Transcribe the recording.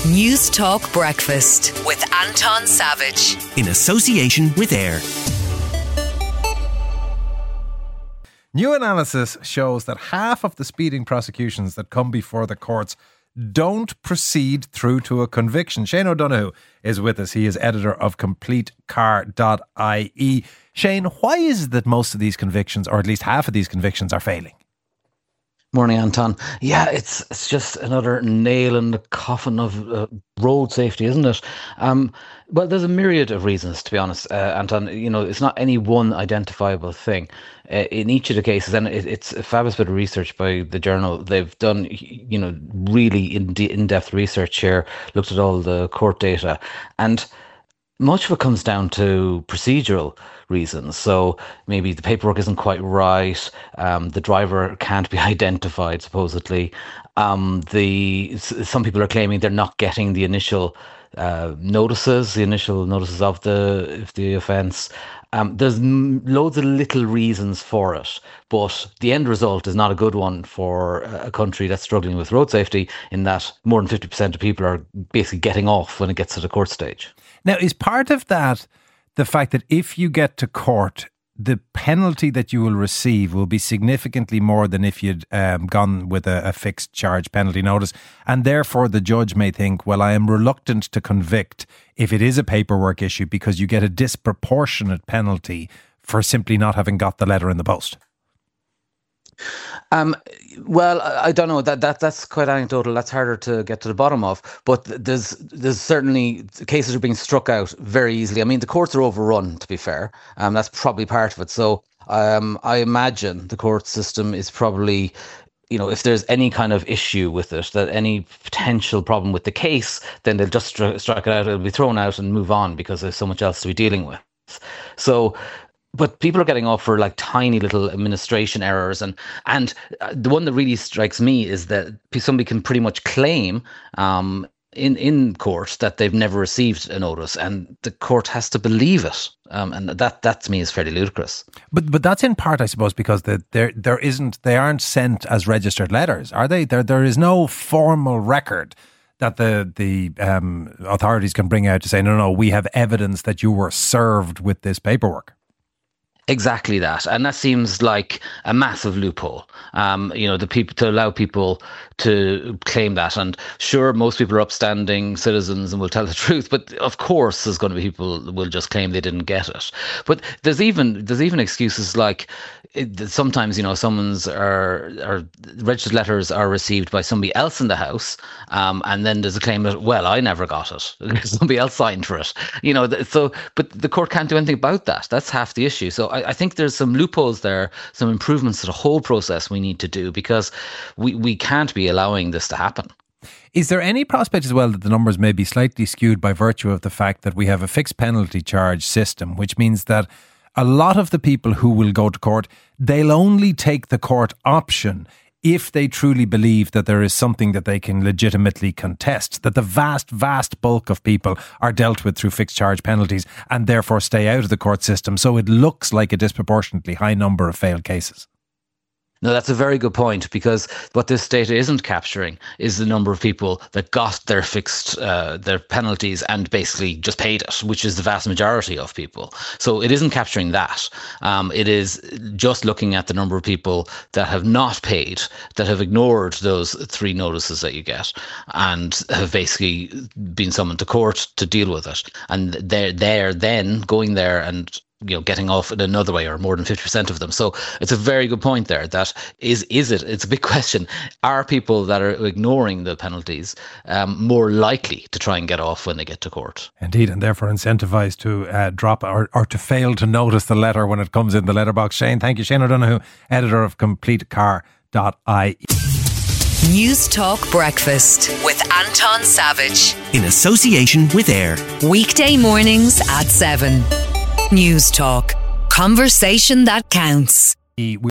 News Talk Breakfast with Anton Savage. In association with AIR. New analysis shows that half of the speeding prosecutions that come before the courts don't proceed through to a conviction. Shane O'Donoghue is with us. He is editor of CompleteCar.ie. Shane, why is it that most of these convictions, or at least half of these convictions, are failing? Morning, Anton. Yeah, it's just another nail in the coffin of road safety, isn't it? Well, there's a myriad of reasons, to be honest, Anton. You know, it's not any one identifiable thing. In each of the cases, and it's a fabulous bit of research by the journal. They've done, really in-depth research here, looked at all the court data, and much of it comes down to procedural reasons. So maybe the paperwork isn't quite right. The driver can't be identified, supposedly. Some people are claiming they're not getting the initial notices of the offence. There's loads of little reasons for it, but the end result is not a good one for a country that's struggling with road safety, in that more than 50% of people are basically getting off when it gets to the court stage. Now, is part of that the fact that if you get to court, the penalty that you will receive will be significantly more than if you'd gone with a fixed charge penalty notice, and therefore the judge may think, well, I am reluctant to convict if it is a paperwork issue, because you get a disproportionate penalty for simply not having got the letter in the post? Well, I don't know. That's quite anecdotal. That's harder to get to the bottom of. But there's certainly cases are being struck out very easily. I mean, the courts are overrun, to be fair. That's probably part of it. So I imagine the court system is probably, if there's any kind of issue with it, that any potential problem with the case, then they'll just strike it out. It'll be thrown out and move on because there's so much else to be dealing with. So. But people are getting off for like tiny little administration errors, and the one that really strikes me is that somebody can pretty much claim in court that they've never received a notice, and the court has to believe it, and that to me is fairly ludicrous. But that's in part, I suppose, because they aren't sent as registered letters, are they? There is no formal record that the authorities can bring out to say, no, we have evidence that you were served with this paperwork. Exactly that, and that seems like a massive loophole. The people to allow people to claim that, and sure, most people are upstanding citizens and will tell the truth, but of course, there's going to be people who will just claim they didn't get it. But there's even excuses like sometimes someone's or registered letters are received by somebody else in the house, and then there's a claim that, well, I never got it because somebody else signed for it. But the court can't do anything about that. That's half the issue. So I think there's some loopholes there, some improvements to the whole process we need to do, because we can't be allowing this to happen. Is there any prospect as well that the numbers may be slightly skewed by virtue of the fact that we have a fixed penalty charge system, which means that a lot of the people who will go to court, they'll only take the court option if they truly believe that there is something that they can legitimately contest, that the vast bulk of people are dealt with through fixed charge penalties and therefore stay out of the court system. So it looks like a disproportionately high number of failed cases. No, that's a very good point, because what this data isn't capturing is the number of people that got their fixed their penalties and basically just paid it, which is the vast majority of people. So it isn't capturing that. It is just looking at the number of people that have not paid, that have ignored those 3 notices that you get, and have basically been summoned to court to deal with it. And they're then going there and getting off in another way, or more than 50% of them. So it's a very good point there. That it's a big question. Are people that are ignoring the penalties more likely to try and get off when they get to court? Indeed, and therefore incentivised to drop or to fail to notice the letter when it comes in the letterbox. Shane, thank you. Shane O'Donoghue, editor of CompleteCar.ie. News Talk Breakfast with Anton Savage. In association with AIR. Weekday mornings at 7. News Talk. Conversation that counts.